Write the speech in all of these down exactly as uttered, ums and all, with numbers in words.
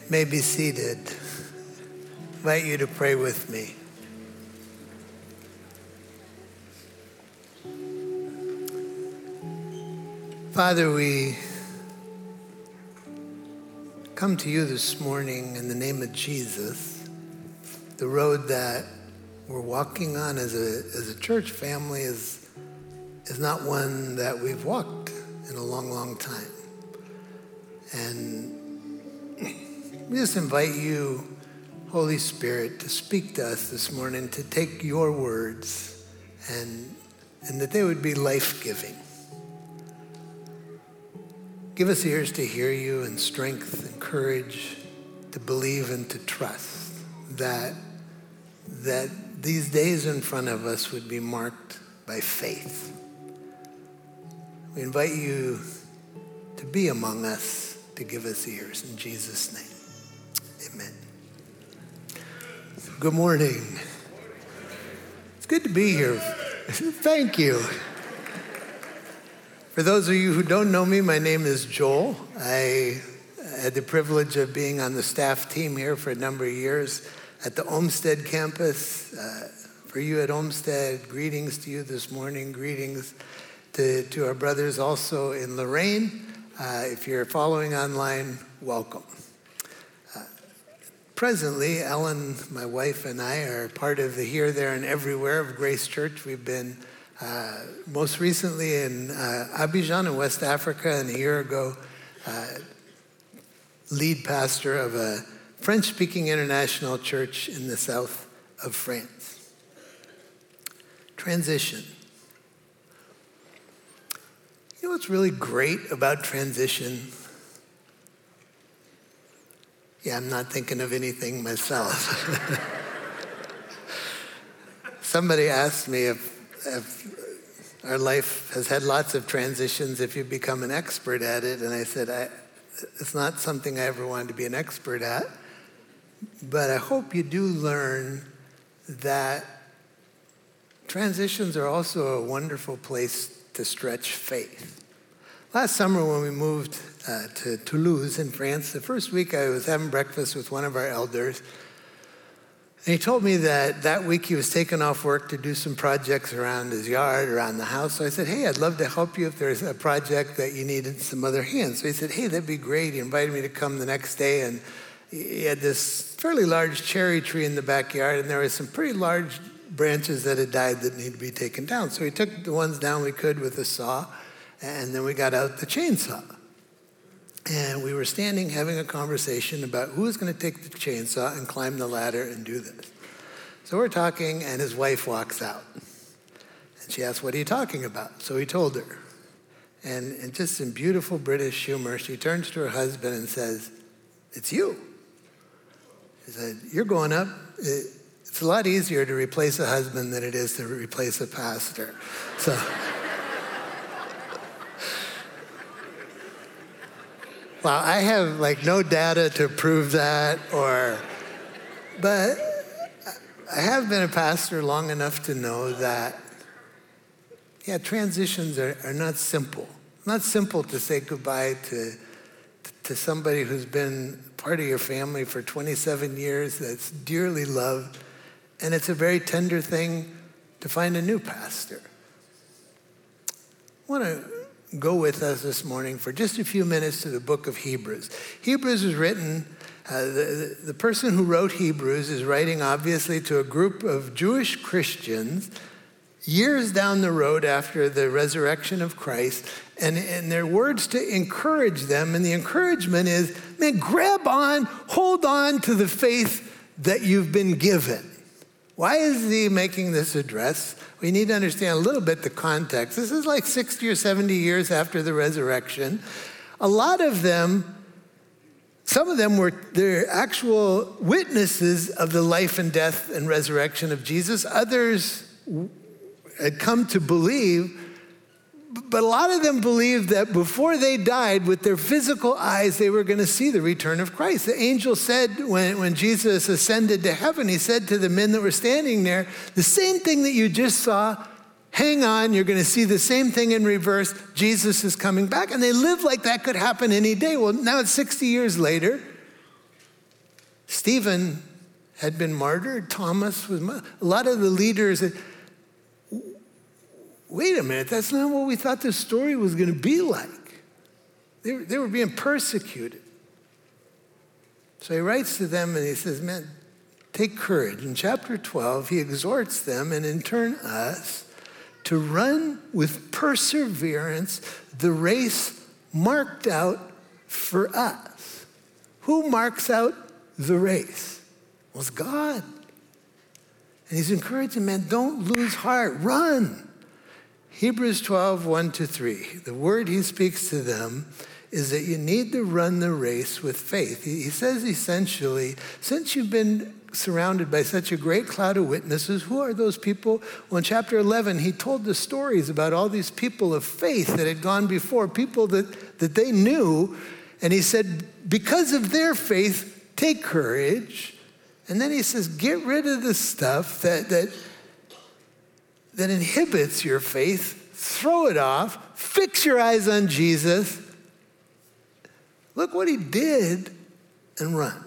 may be seated. I invite you to pray with me. Father, we come to you this morning in the name of Jesus. The road that we're walking on as a as a church family is is not one that we've walked in a long, long time. And we just invite you, Holy Spirit, to speak to us this morning, to take your words and and that they would be life-giving. Give us ears to hear you and strength and courage to believe and to trust that, that these days in front of us would be marked by faith. We invite you to be among us, to give us ears. In Jesus' name, amen. Good morning. It's good to be here. Thank you. For those of you who don't know me, my name is Joel. I had the privilege of being on the staff team here for a number of years at the Olmsted campus. Uh, for you at Olmsted, greetings to you this morning. Greetings to, to our brothers also in Lorraine. Uh, if you're following online, welcome. Uh, presently, Ellen, my wife, and I are part of the Here, There, and Everywhere of Grace Church. We've been Uh, most recently in uh, Abidjan in West Africa, and a year ago, uh, lead pastor of a French-speaking international church in the south of France. Transition. You know what's really great about transition? Yeah, I'm not thinking of anything myself. Somebody asked me if If our life has had lots of transitions, if you become an expert at it. And I said, I, it's not something I ever wanted to be an expert at, but I hope you do learn that transitions are also a wonderful place to stretch faith. Last summer when we moved uh, to Toulouse in France, the first week I was having breakfast with one of our elders. And he told me that that week he was taking off work to do some projects around his yard, around the house. So I said, hey, I'd love to help you if there's a project that you needed some other hands. So he said, hey, that'd be great. He invited me to come the next day, and he had this fairly large cherry tree in the backyard, and there were some pretty large branches that had died that needed to be taken down. So he took the ones down we could with a saw, and then we got out the chainsaw. And we were standing having a conversation about who was going to take the chainsaw and climb the ladder and do this. So we're talking, and his wife walks out. And she asked, what are you talking about? So he told her. And, and just in beautiful British humor, she turns to her husband and says, it's you. She said, you're going up. It, it's a lot easier to replace a husband than it is to replace a pastor. So... Well, I have like no data to prove that, or, but I have been a pastor long enough to know that, yeah, transitions are, are not simple. Not simple to say goodbye to, to somebody who's been part of your family for twenty-seven years, that's dearly loved, and it's a very tender thing to find a new pastor. I want to go with us this morning for just a few minutes to the book of Hebrews. Hebrews is written, uh, the, the person who wrote Hebrews is writing obviously to a group of Jewish Christians years down the road after the resurrection of Christ, and, and their words to encourage them, and the encouragement is, man, grab on, hold on to the faith that you've been given. Why is he making this address? We need to understand a little bit the context. This is like sixty or seventy years after the resurrection. A lot of them, some of them were the actual witnesses of the life and death and resurrection of Jesus. Others had come to believe, but a lot of them believed that before they died, with their physical eyes, they were going to see the return of Christ. The angel said when, when Jesus ascended to heaven, he said to the men that were standing there, the same thing that you just saw, hang on, you're going to see the same thing in reverse. Jesus is coming back. And they lived like that could happen any day. Well, now it's sixty years later, Stephen had been martyred. Thomas was martyred. A lot of the leaders said, wait a minute, that's not what we thought this story was going to be like. They were, they were being persecuted. So he writes to them and he says, man, take courage. In chapter twelve, he exhorts them and in turn us to run with perseverance the race marked out for us. Who marks out the race? Well, it's God. And he's encouraging, man, don't lose heart, run. Hebrews twelve, one to three, the word he speaks to them is that you need to run the race with faith. He says essentially, since you've been surrounded by such a great cloud of witnesses, who are those people? Well, in chapter eleven, he told the stories about all these people of faith that had gone before, people that, that they knew. And he said, because of their faith, take courage. And then he says, get rid of the stuff that, that, that inhibits your faith, throw it off, fix your eyes on Jesus. Look what he did and run.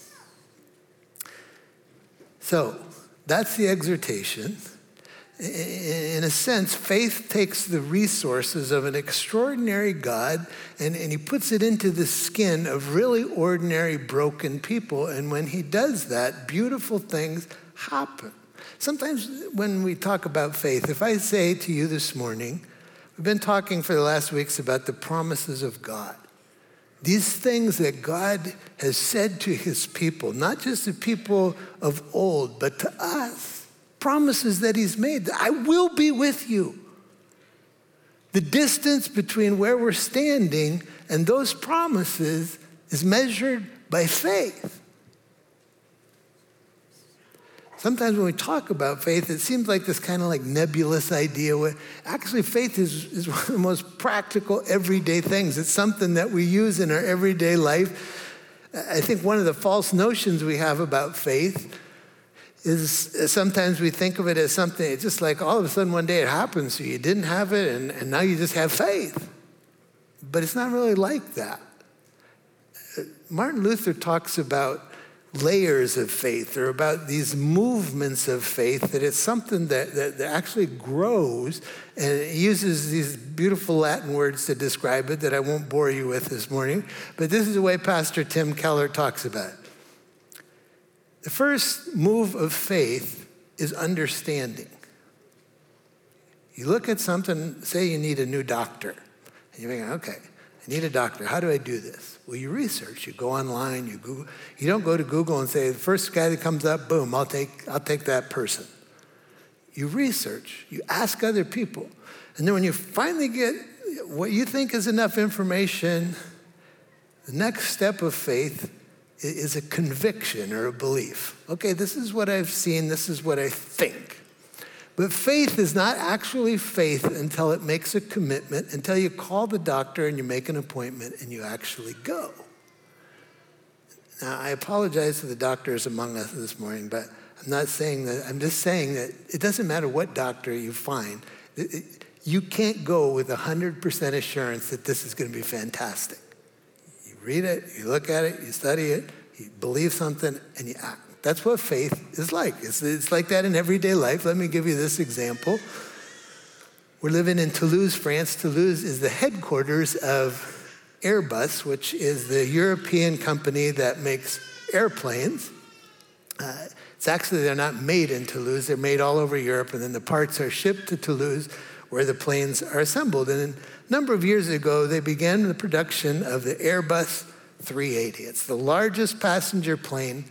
So that's the exhortation. In a sense, faith takes the resources of an extraordinary God and, and he puts it into the skin of really ordinary, broken people. And when he does that, beautiful things happen. Sometimes when we talk about faith, if I say to you this morning, we've been talking for the last weeks about the promises of God. These things that God has said to his people, not just the people of old, but to us, promises that he's made. I will be with you. The distance between where we're standing and those promises is measured by faith. Sometimes when we talk about faith, it seems like this kind of like nebulous idea. Where actually, faith is, is one of the most practical, everyday things. It's something that we use in our everyday life. I think one of the false notions we have about faith is sometimes we think of it as something, it's just like all of a sudden one day it happens, so you didn't have it, and, and now you just have faith. But it's not really like that. Martin Luther talks about layers of faith, or about these movements of faith, that it's something that, that, that actually grows, and it uses these beautiful Latin words to describe it that I won't bore you with this morning, but this is the way Pastor Tim Keller talks about it. The first move of faith is understanding. You look at something, say you need a new doctor, and you think, okay, I need a doctor. How do I do this? Well, you research. You go online. You Google. You don't go to Google and say, the first guy that comes up, boom, I'll take, I'll take that person. You research. You ask other people. And then when you finally get what you think is enough information, the next step of faith is a conviction or a belief. Okay, this is what I've seen. This is what I think. But faith is not actually faith until it makes a commitment, until you call the doctor and you make an appointment and you actually go. Now, I apologize to the doctors among us this morning, but I'm not saying that, I'm just saying that it doesn't matter what doctor you find. It, it, you can't go with one hundred percent assurance that this is going to be fantastic. You read it, you look at it, you study it, you believe something, and you act. That's what faith is like. It's, it's like that in everyday life. Let me give you this example. We're living in Toulouse, France. Toulouse is the headquarters of Airbus, which is the European company that makes airplanes. Uh, it's actually, they're not made in Toulouse. They're made all over Europe, and then the parts are shipped to Toulouse where the planes are assembled. And a number of years ago, they began the production of the Airbus three eighty. It's the largest passenger plane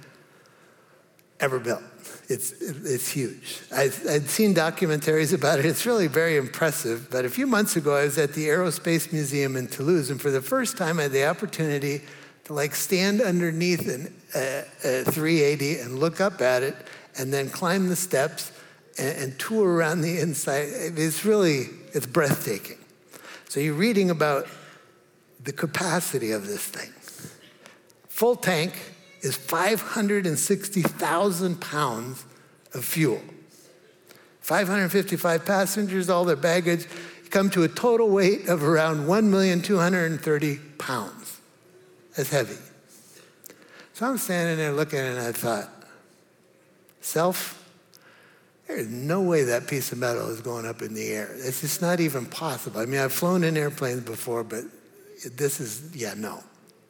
ever built. It's it's huge. I've, I'd seen documentaries about it. It's really very impressive. But a few months ago, I was at the Aerospace Museum in Toulouse, and for the first time, I had the opportunity to like stand underneath an, uh, a three eighty and look up at it, and then climb the steps and, and tour around the inside. It's really, it's breathtaking. So you're reading about the capacity of this thing. Full tank is five hundred sixty thousand pounds of fuel. five hundred fifty-five passengers, all their baggage, come to a total weight of around one million two hundred thirty pounds. That's heavy. So I'm standing there looking, and I thought, self, there's no way that piece of metal is going up in the air. It's just not even possible. I mean, I've flown in airplanes before, but this is, yeah, no.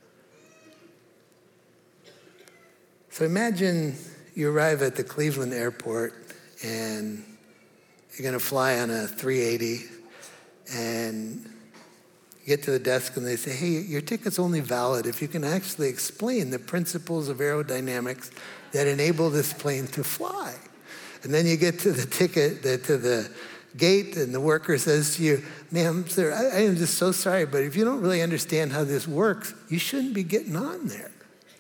So imagine you arrive at the Cleveland airport, and you're going to fly on a three eighty, and you get to the desk, and they say, hey, your ticket's only valid if you can actually explain the principles of aerodynamics that enable this plane to fly. And then you get to the ticket, the, to the gate, and the worker says to you, ma'am, sir, I, I am just so sorry, but if you don't really understand how this works, you shouldn't be getting on there.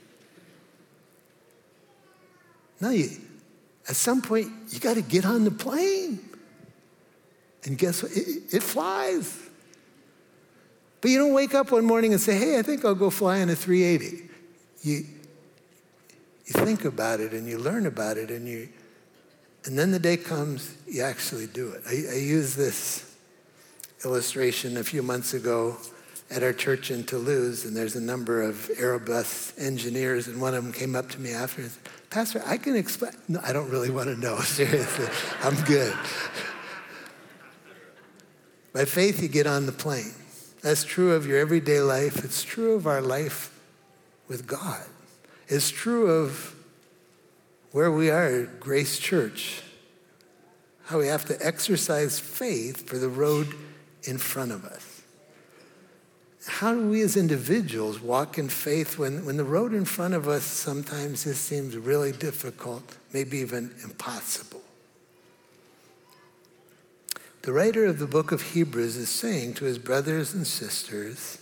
No, you, at some point, you got to get on the plane. And guess what? It, it flies. But you don't wake up one morning and say, hey, I think I'll go fly on a three eighty. You, you think about it, and you learn about it, and you, and then the day comes, you actually do it. I, I used this illustration a few months ago at our church in Toulouse, and there's a number of Airbus engineers, and one of them came up to me after and said, Pastor, I can explain. No, I don't really want to know, seriously. I'm good. By faith, you get on the plane. That's true of your everyday life. It's true of our life with God. It's true of where we are at Grace Church, how we have to exercise faith for the road in front of us. How do we as individuals walk in faith when, when the road in front of us sometimes just seems really difficult, maybe even impossible? The writer of the book of Hebrews is saying to his brothers and sisters,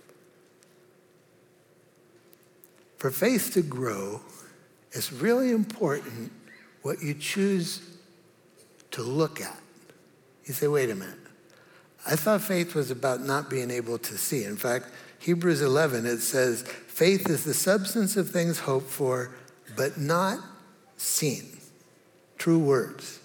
for faith to grow, it's really important what you choose to look at. You say, wait a minute. I thought faith was about not being able to see. In fact, Hebrews eleven, it says, faith is the substance of things hoped for, but not seen. True words.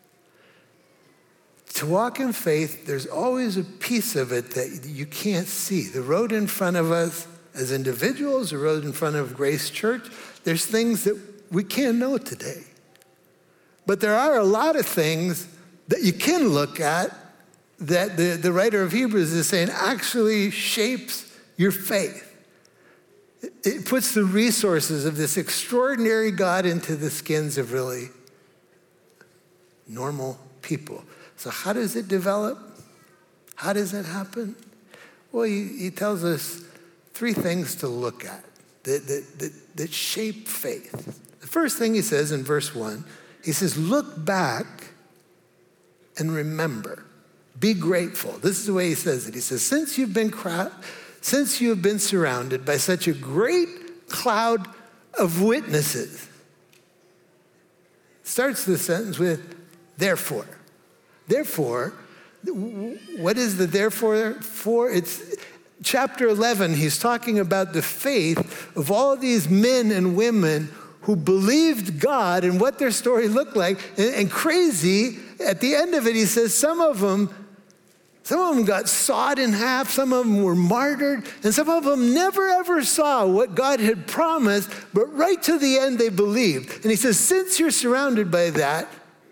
To walk in faith, there's always a piece of it that you can't see. The road in front of us as individuals, the road in front of Grace Church, there's things that we can't know today. But there are a lot of things that you can look at that the, the writer of Hebrews is saying actually shapes your faith. It, it puts the resources of this extraordinary God into the skins of really normal people. So how does it develop? How does it happen? Well, he, he tells us three things to look at that, that, that, that shape faith. The first thing he says in verse one, he says, look back and remember. Be grateful. This is the way he says it. He says, since you've been crowd, since you have been surrounded by such a great cloud of witnesses. Starts the sentence with, therefore. Therefore, what is the therefore for? It's chapter eleven. He's talking about the faith of all these men and women who believed God and what their story looked like. And, and crazy, at the end of it, he says some of them, some of them got sawed in half, some of them were martyred, and some of them never ever saw what God had promised, but right to the end they believed. And he says, since you're surrounded by that,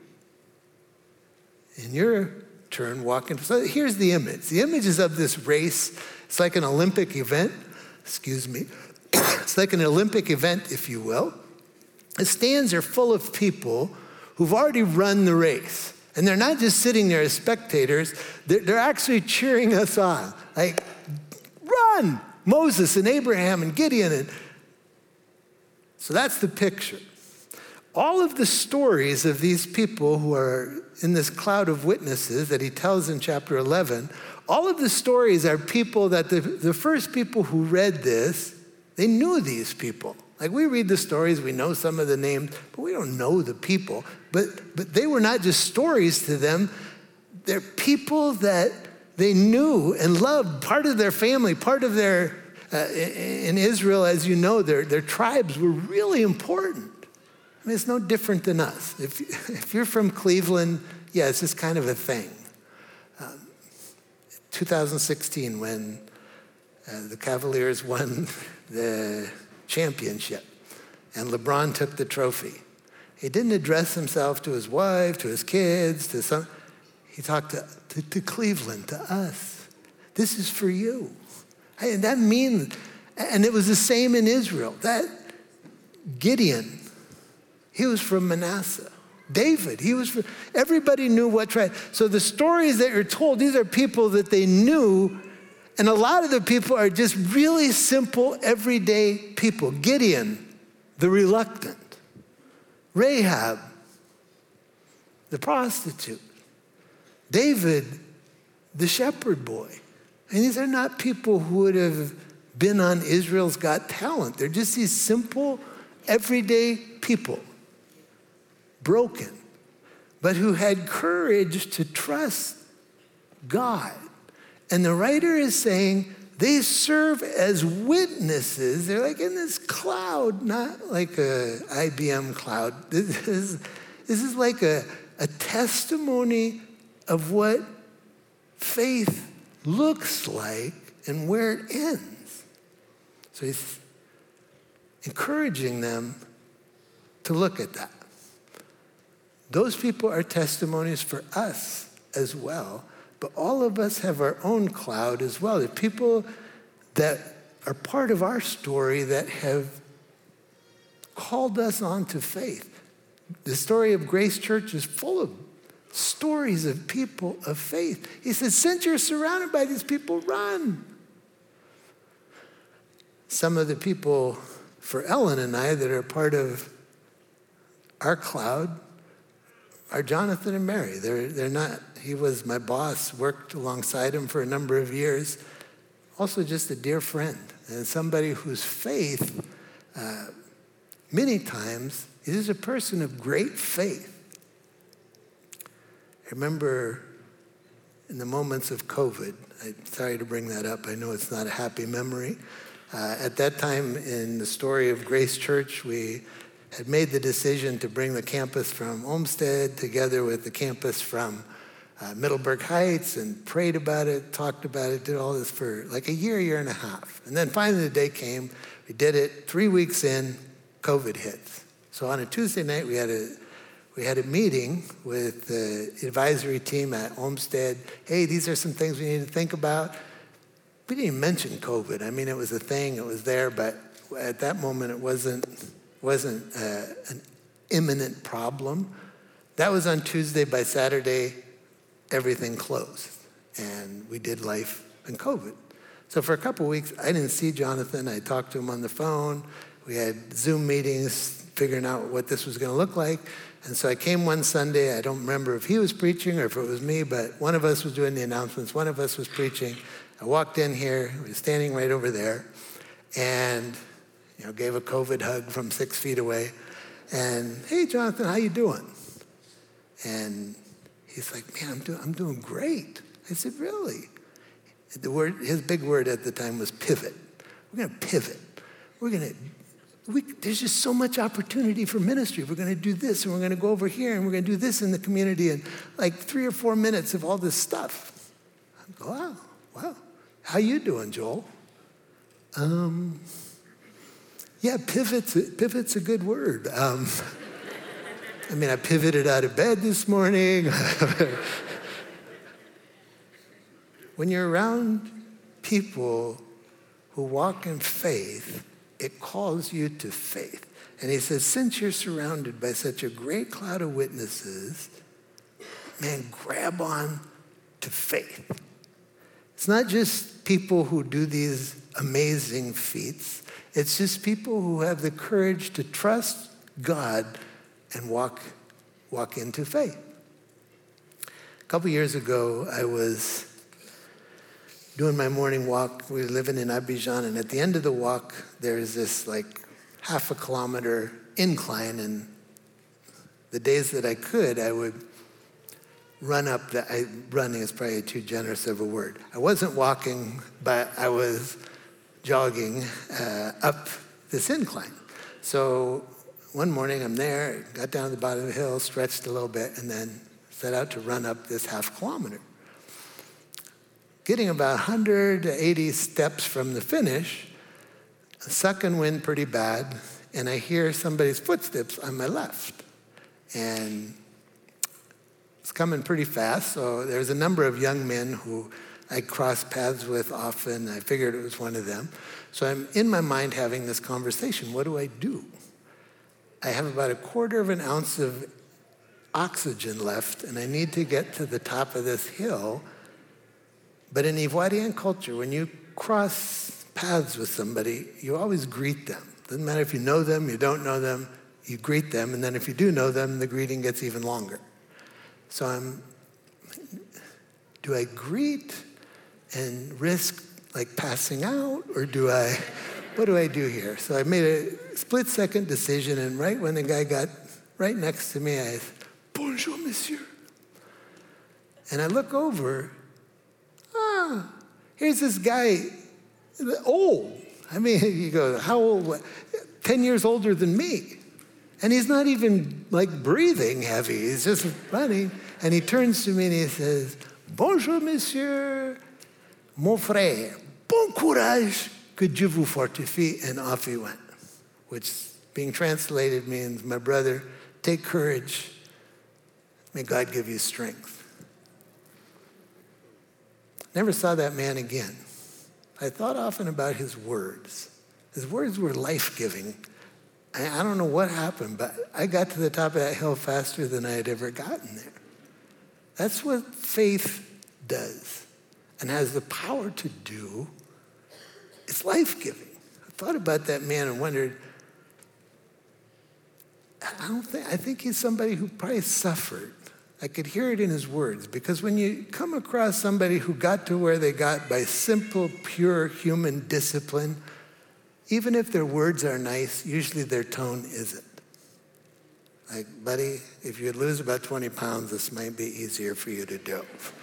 in your turn, walking. So here's the image. The image is of this race. It's like an Olympic event. Excuse me. It's like an Olympic event, if you will. The stands are full of people who've already run the race. And they're not just sitting there as spectators. They're, they're actually cheering us on. Like, run! Moses and Abraham and Gideon. And so that's the picture. All of the stories of these people who are in this cloud of witnesses that he tells in chapter eleven, all of the stories are people that the, the first people who read this, they knew these people. Like we read the stories, we know some of the names, but we don't know the people. But, but they were not just stories to them. They're people that they knew and loved, part of their family, part of their, uh, in Israel, as you know, their, their tribes were really important. I mean, it's no different than us. If, if you're from Cleveland, yeah, it's just kind of a thing. Um, two thousand sixteen, when uh, the Cavaliers won the championship, and LeBron took the trophy. He didn't address himself to his wife, to his kids, to some, he talked to, to, to Cleveland, to us. This is for you. And that means, and it was the same in Israel. That Gideon, he was from Manasseh. David, he was from, everybody knew what tribe. So the stories that are told, these are people that they knew, and a lot of the people are just really simple, everyday people. Gideon, the reluctant. Rahab, the prostitute. David, the shepherd boy. And these are not people who would have been on Israel's Got Talent. They're just these simple, everyday people, broken, but who had courage to trust God. And the writer is saying they serve as witnesses. They're like in this cloud, not like a I B M cloud. This is, this is like a, a testimony of what faith looks like and where it ends. So he's encouraging them to look at that. Those people are testimonies for us as well, but all of us have our own cloud as well. The people that are part of our story that have called us on to faith. The story of Grace Church is full of stories of people of faith. He says, since you're surrounded by these people, run. Some of the people for Ellen and I that are part of our cloud are Jonathan and Mary. They're, they're not, he was my boss, worked alongside him for a number of years. Also just a dear friend and somebody whose faith, uh, many times, is a person of great faith. I remember in the moments of COVID, I'm sorry to bring that up, I know it's not a happy memory. Uh, at that time in the story of Grace Church, we had made the decision to bring the campus from Olmsted together with the campus from uh, Middleburg Heights and prayed about it, talked about it, did all this for like a year, year and a half. And then finally the day came, we did it, three weeks in, COVID hits. So on a Tuesday night, we had a we had a meeting with the advisory team at Olmsted. Hey, these are some things we need to think about. We didn't even mention COVID. I mean, it was a thing, it was there, but at that moment it wasn't wasn't uh, an imminent problem. That was on Tuesday. By Saturday, everything closed, and we did life in COVID. So for a couple weeks, I didn't see Jonathan. I talked to him on the phone. We had Zoom meetings figuring out what this was going to look like. And so I came one Sunday. I don't remember if he was preaching or if it was me, but one of us was doing the announcements. One of us was preaching. I walked in here. We were standing right over there, and you know, gave a COVID hug from six feet away. And, hey, Jonathan, how you doing? And he's like, man, I'm, do- I'm doing great. I said, really? The word, his big word at the time was pivot. We're going to pivot. We're going to, we, there's just so much opportunity for ministry. We're going to do this, and we're going to go over here, and we're going to do this in the community, and like three or four minutes of all this stuff. I go, wow, wow. How you doing, Joel? Um... Yeah, pivot's a, pivot's a good word. Um, I mean, I pivoted out of bed this morning. When you're around people who walk in faith, it calls you to faith. And he says, since you're surrounded by such a great cloud of witnesses, man, grab on to faith. It's not just people who do these amazing feats. It's just people who have the courage to trust God and walk, walk into faith. A couple years ago, I was doing my morning walk. We were living in Abidjan, and at the end of the walk, there's this like half a kilometer incline, and the days that I could, I would run up the, I, running is probably too generous of a word. I wasn't walking, but I was jogging uh, up this incline. So one morning I'm there, got down to the bottom of the hill, stretched a little bit, and then set out to run up this half kilometer. Getting about one hundred eighty steps from the finish, sucking wind pretty bad, and I hear somebody's footsteps on my left. And it's coming pretty fast, so there's a number of young men who I cross paths with often. I figured it was one of them. So I'm in my mind having this conversation. What do I do? I have about a quarter of an ounce of oxygen left, and I need to get to the top of this hill. But in Ivoirian culture, when you cross paths with somebody, you always greet them. Doesn't matter if you know them, you don't know them, you greet them, and then if you do know them, the greeting gets even longer. So I'm, do I greet and risk like passing out, or do I, what do I do here? So I made a split second decision, and right when the guy got right next to me, I said, "Bonjour, monsieur." And I look over, ah, here's this guy, old. I mean, you go, how old? ten years older than me. And he's not even like breathing heavy, he's just running. And he turns to me and he says, "Bonjour, monsieur, mon frère, bon courage, que Dieu vous fortifie," and off he went, which being translated means, "My brother, take courage, may God give you strength." Never saw that man again. I thought often about his words. His words were life-giving. I, I don't know what happened, but I got to the top of that hill faster than I had ever gotten there. That's what faith does and has the power to do. It's life-giving. I thought about that man and wondered, I don't think, I think he's somebody who probably suffered. I could hear it in his words, because when you come across somebody who got to where they got by simple, pure human discipline, even if their words are nice, usually their tone isn't. Like, buddy, if you lose about twenty pounds, this might be easier for you to do.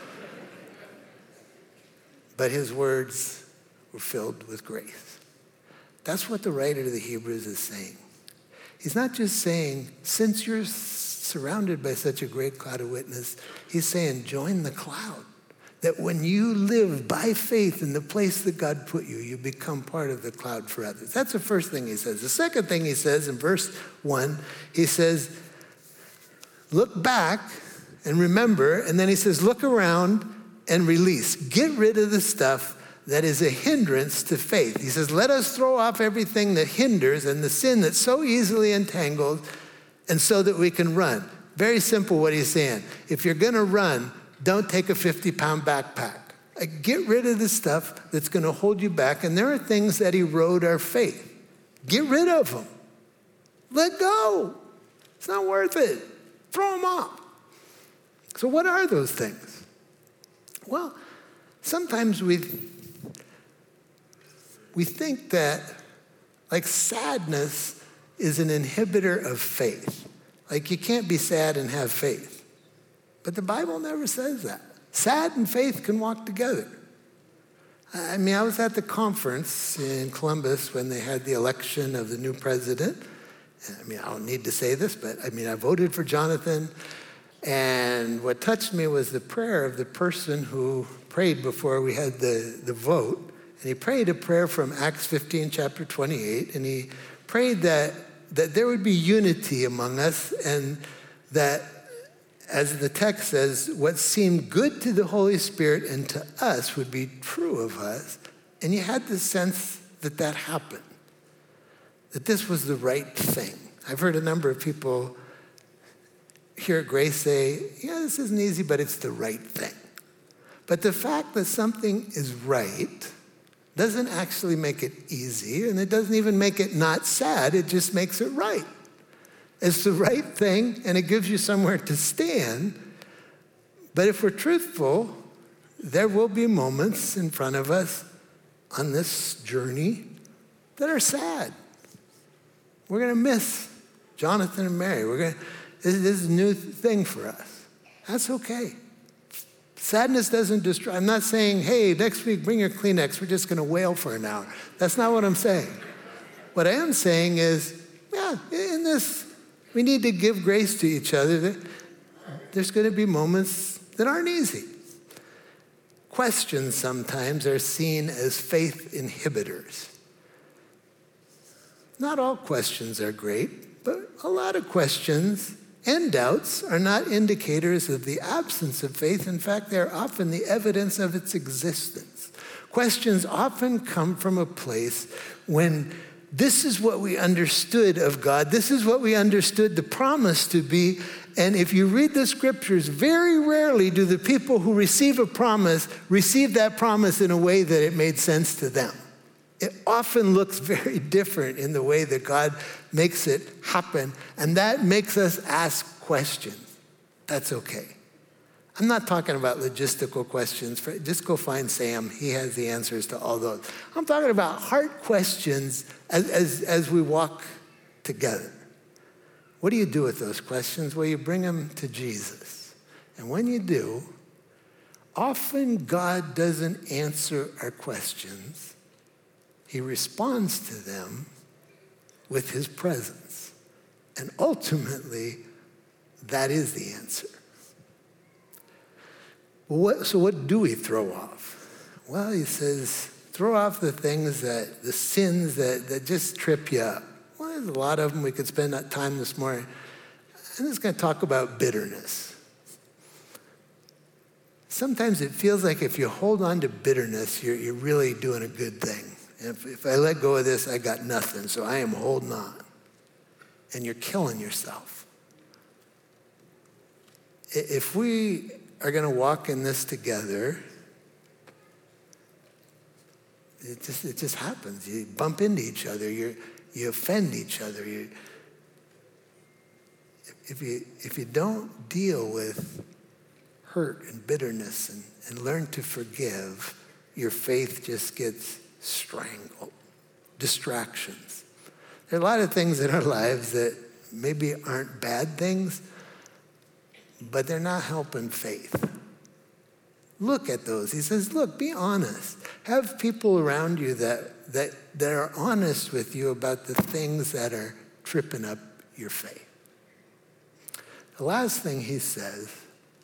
But his words were filled with grace. That's what the writer of the Hebrews is saying. He's not just saying, since you're surrounded by such a great cloud of witness, he's saying, join the cloud. That when you live by faith in the place that God put you, you become part of the cloud for others. That's the first thing he says. The second thing he says in verse one, he says, look back and remember, and then he says, look around and release. Get rid of the stuff that is a hindrance to faith. He says, let us throw off everything that hinders and the sin that's so easily entangled, and so that we can run. Very simple what he's saying. If you're gonna run, don't take a fifty pound backpack. Get rid of the stuff that's gonna hold you back, and there are things that erode our faith. Get rid of them. Let go. It's not worth it. Throw them off. So what are those things? Well, sometimes we, we think that like sadness is an inhibitor of faith. Like you can't be sad and have faith. But the Bible never says that. Sad and faith can walk together. I mean, I was at the conference in Columbus when they had the election of the new president. I mean, I don't need to say this, but I mean, I voted for Jonathan. And what touched me was the prayer of the person who prayed before we had the, the vote. And he prayed a prayer from Acts fifteen, chapter twenty-eight. And he prayed that, that there would be unity among us, and that, as the text says, what seemed good to the Holy Spirit and to us would be true of us. And you had the sense that that happened, that this was the right thing. I've heard a number of people here at Grace say, yeah, this isn't easy, but it's the right thing. But the fact that something is right doesn't actually make it easy, and it doesn't even make it not sad, it just makes it right. It's the right thing, and it gives you somewhere to stand. But if we're truthful, there will be moments in front of us on this journey that are sad. We're going to miss Jonathan and Mary. We're going to, this, this is a new thing for us. That's okay. Sadness doesn't destroy. I'm not saying, hey, next week bring your Kleenex. We're just going to wail for an hour. That's not what I'm saying. What I am saying is, yeah, in this, we need to give grace to each other. There's going to be moments that aren't easy. Questions sometimes are seen as faith inhibitors. Not all questions are great, but a lot of questions and doubts are not indicators of the absence of faith. In fact, they're often the evidence of its existence. Questions often come from a place when this is what we understood of God. This is what we understood the promise to be. And if you read the scriptures, very rarely do the people who receive a promise receive that promise in a way that it made sense to them. It often looks very different in the way that God makes it happen. And that makes us ask questions. That's okay. I'm not talking about logistical questions. Just go find Sam. He has the answers to all those. I'm talking about heart questions as, as, as we walk together. What do you do with those questions? Well, you bring them to Jesus. And when you do, often God doesn't answer our questions. He responds to them with his presence. And ultimately, that is the answer. What, so what do we throw off? Well, he says, throw off the things that, the sins that, that just trip you up. Well, there's a lot of them. We could spend that time this morning. I'm just going to talk about bitterness. Sometimes it feels like if you hold on to bitterness, you're, you're really doing a good thing. If, if I let go of this, I got nothing, so I am holding on. And you're killing yourself. If we are going to walk in this together, it just it just happens. You bump into each other. You you offend each other. You, if you if you don't deal with hurt and bitterness and, and learn to forgive, your faith just gets strangled. Distractions. There are a lot of things in our lives that maybe aren't bad things, but they're not helping faith. Look at those. He says, look, be honest. Have people around you that, that, that are honest with you about the things that are tripping up your faith. The last thing he says,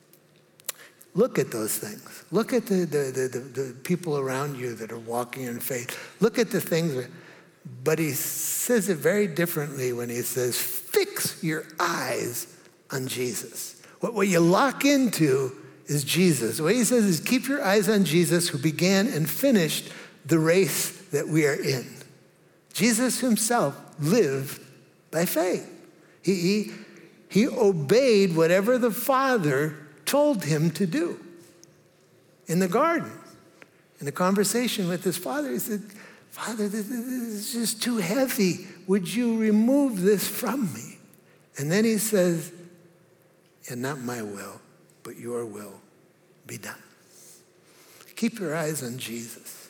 look at those things. Look at the, the, the, the, the people around you that are walking in faith. Look at the things. But he says it very differently when he says, fix your eyes on Jesus. What, what you lock into is Jesus. The way he says is keep your eyes on Jesus, who began and finished the race that we are in. Jesus himself lived by faith. He, he, he obeyed whatever the Father told him to do. In the garden, in the conversation with his Father, he said, Father, this, this is just too heavy. Would you remove this from me? And then he says, and not my will, but your will be done. Keep your eyes on Jesus,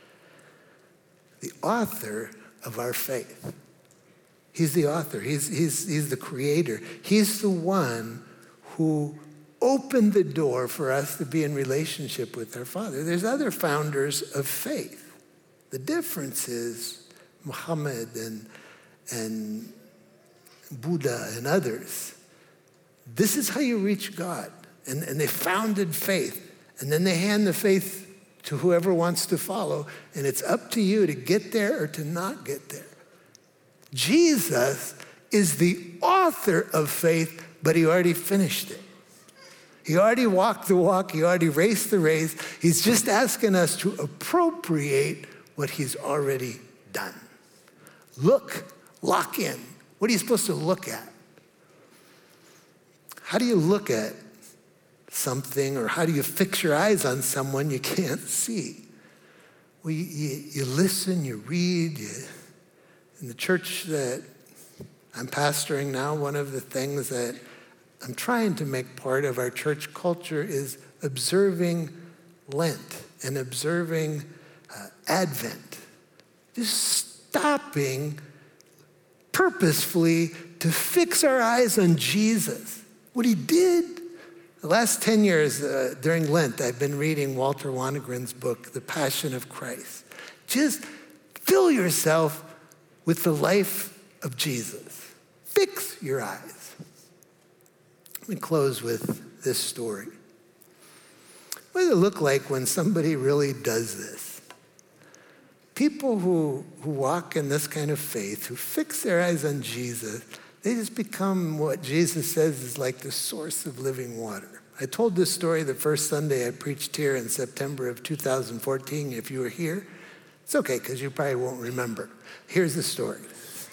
the author of our faith. He's the author. He's, he's, he's the creator. He's the one who opened the door for us to be in relationship with our Father. There's other founders of faith. The difference is Muhammad and, and Buddha and others. This is how you reach God. And, and they founded faith. And then they hand the faith to whoever wants to follow. And it's up to you to get there or to not get there. Jesus is the author of faith, but he already finished it. He already walked the walk. He already raced the race. He's just asking us to appropriate what he's already done. Look, lock in. What are you supposed to look at? How do you look at something, or how do you fix your eyes on someone you can't see? Well, you, you, you listen, you read. You, in the church that I'm pastoring now, one of the things that I'm trying to make part of our church culture is observing Lent and observing uh, Advent. Just stopping purposefully to fix our eyes on Jesus. What he did. The last ten years uh, during Lent, I've been reading Walter Wannegren's book, The Passion of Christ. Just fill yourself with the life of Jesus. Fix your eyes. Let me close with this story. What does it look like when somebody really does this? people who, who walk in this kind of faith, who fix their eyes on Jesus, they just become what Jesus says is like the source of living water. I told this story the first Sunday I preached here in September of two thousand fourteen. If you were here, it's okay, because you probably won't remember. Here's the story.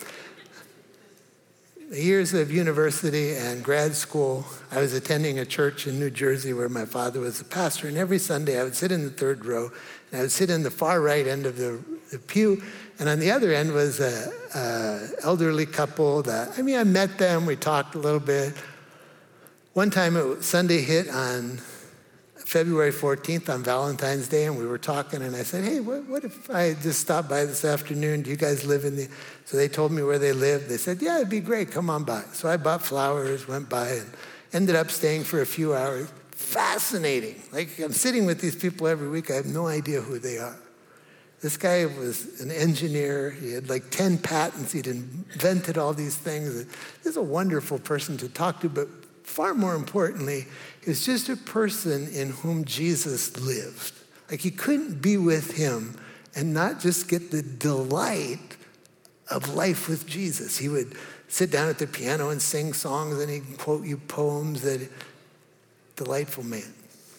The years of university and grad school, I was attending a church in New Jersey where my father was a pastor, and every Sunday I would sit in the third row, and I would sit in the far right end of the, the pew, and on the other end was a, a elderly couple that, I mean, I met them, we talked a little bit. One time, it was, Sunday hit on February fourteenth on Valentine's Day, and we were talking, and I said, hey, what, what if I just stopped by this afternoon? Do you guys live in the... So they told me where they lived. They said, yeah, it'd be great. Come on by. So I bought flowers, went by, and ended up staying for a few hours. Fascinating. Like, I'm sitting with these people every week. I have no idea who they are. This guy was an engineer. He had like ten patents. He'd invented all these things. He's a wonderful person to talk to, but far more importantly, he was just a person in whom Jesus lived. Like, you couldn't be with him and not just get the delight of life with Jesus. He would sit down at the piano and sing songs, and he'd quote you poems. That delightful man.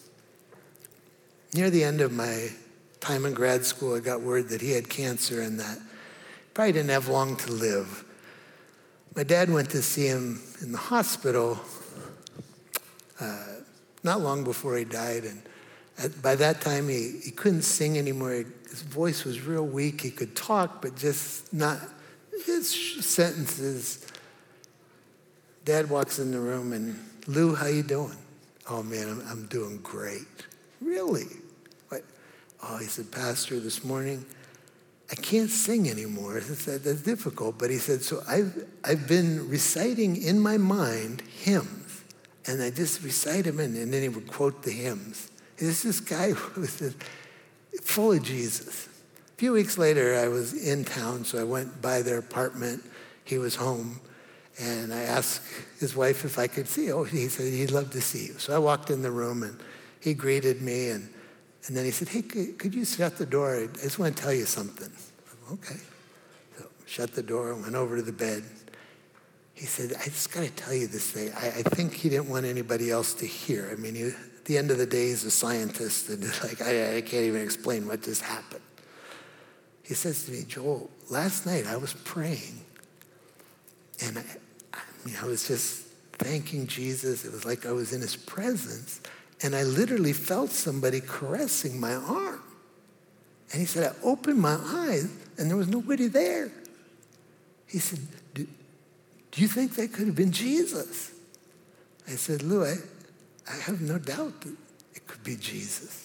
Near the end of my time in grad school, I got word that he had cancer and that probably didn't have long to live. My dad went to see him in the hospital uh, not long before he died, and at, by that time he, he couldn't sing anymore. His voice was real weak. He could talk, but just not his sentences. Dad walks in the room and, Lou, how you doing? Oh man, I'm, I'm doing great. Really? What? Oh, he said, Pastor, this morning, I can't sing anymore. I said, that's difficult. But he said, so I've, I've been reciting in my mind hymns, and I just recite them, in, and then he would quote the hymns. There's this guy who was full of Jesus. A few weeks later, I was in town, so I went by their apartment. He was home, and I asked his wife if I could see him. Oh, he said he'd love to see you. So I walked in the room, and he greeted me, and, and then he said, hey, could, could you shut the door? I just want to tell you something. I said, okay. So shut the door, went over to the bed. He said, I just got to tell you this thing. I, I think he didn't want anybody else to hear. I mean, he, at the end of the day, he's a scientist, and like I, I can't even explain what just happened. He says to me, Joel, last night I was praying, and I, I mean, I was just thanking Jesus. It was like I was in his presence, and I literally felt somebody caressing my arm. And he said, I opened my eyes, and there was nobody there. He said, do, do you think that could have been Jesus? I said, Lou, I, I have no doubt that it could be Jesus.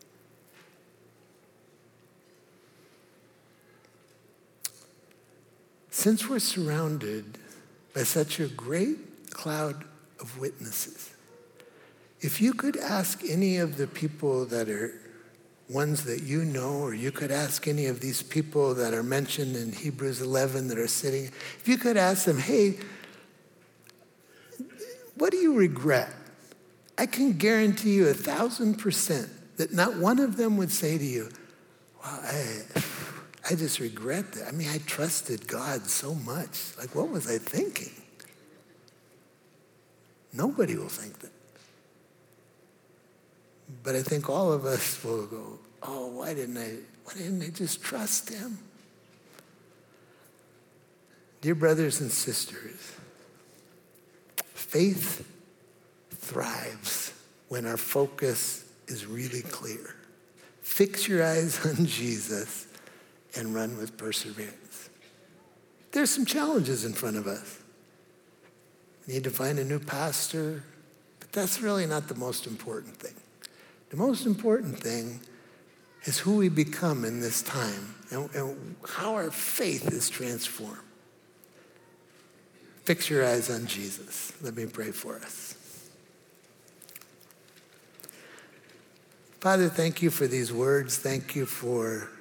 Since we're surrounded by such a great cloud of witnesses, if you could ask any of the people that are ones that you know, or you could ask any of these people that are mentioned in Hebrews eleven that are sitting, if you could ask them, hey, what do you regret? I can guarantee you a thousand percent that not one of them would say to you, well, I, I just regret that. I mean, I trusted God so much. Like, what was I thinking? Nobody will think that. But I think all of us will go, oh, why didn't I, why didn't I just trust him? Dear brothers and sisters, faith thrives when our focus is really clear. Fix your eyes on Jesus and run with perseverance. There's some challenges in front of us. We need to find a new pastor, but that's really not the most important thing. The most important thing is who we become in this time and, and how our faith is transformed. Fix your eyes on Jesus. Let me pray for us. Father, thank you for these words. Thank you for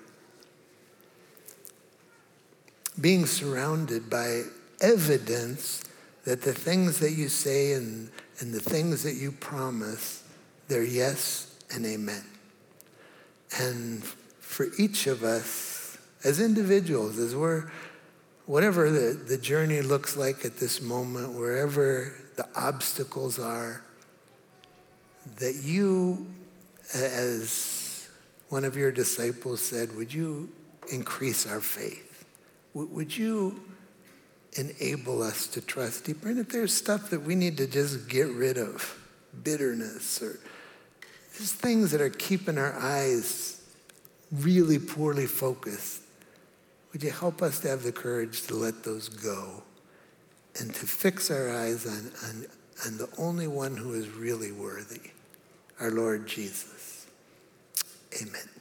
being surrounded by evidence that the things that you say and, and the things that you promise, they're yes and amen. And for each of us, as individuals, as we're, whatever the, the journey looks like at this moment, wherever the obstacles are, that you, as one of your disciples said, would you increase our faith? Would you enable us to trust deeper? And if there's stuff that we need to just get rid of, bitterness or just things that are keeping our eyes really poorly focused, would you help us to have the courage to let those go and to fix our eyes on, on, on the only one who is really worthy, our Lord Jesus. Amen.